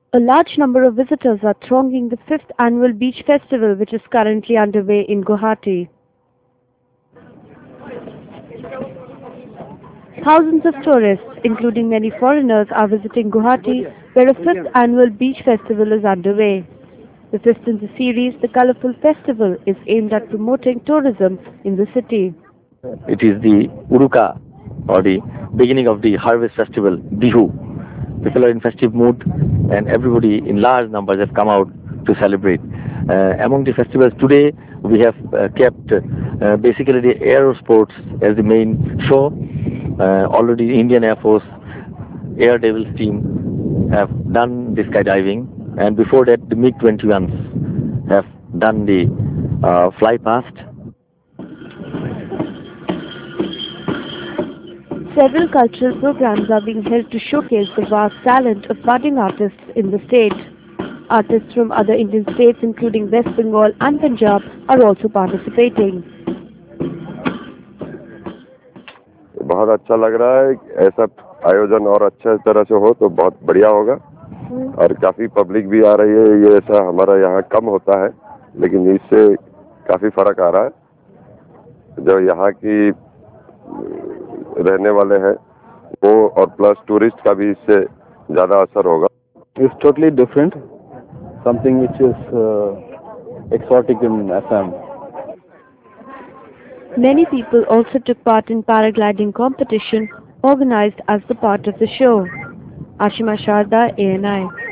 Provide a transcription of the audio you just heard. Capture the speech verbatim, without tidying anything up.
A large number of visitors are thronging the fifth annual beach festival, which is currently underway in Guwahati. Thousands of tourists, including many foreigners, are visiting Guwahati, where a fifth annual beach festival is underway. The fifth in the series, the Colourful Festival, is aimed at promoting tourism in the city. It is the Uruka, or the beginning of the harvest festival, Bihu. People are in festive mood, and everybody in large numbers have come out to celebrate. Uh, among the festivals today, we have uh, kept uh, basically the aero sports as the main show. Uh, already Indian Air Force Air Devils team have done the skydiving, and before that the MiG twenty-ones have done the uh, fly past. Several cultural programs are being held to showcase the vast talent of budding artists in the state. Artists from other Indian states, including West Bengal and Punjab, are also participating. बहुत अच्छा लग रहा है। ऐसा आयोजन और अच्छे तरह से हो तो बहुत बढ़िया होगा और काफ़ी पब्लिक भी आ रही है। ये ऐसा हमारा यहाँ कम होता है, लेकिन इससे काफ़ी फर्क आ रहा है। जो यहाँ की रहने वाले हैं वो और प्लस टूरिस्ट का भी इससे ज़्यादा असर होगा। It's totally different, something which is uh, exotic in Assam. Many people also took part in paragliding competition organized as the part of the show. Ashima Sharda, A N I.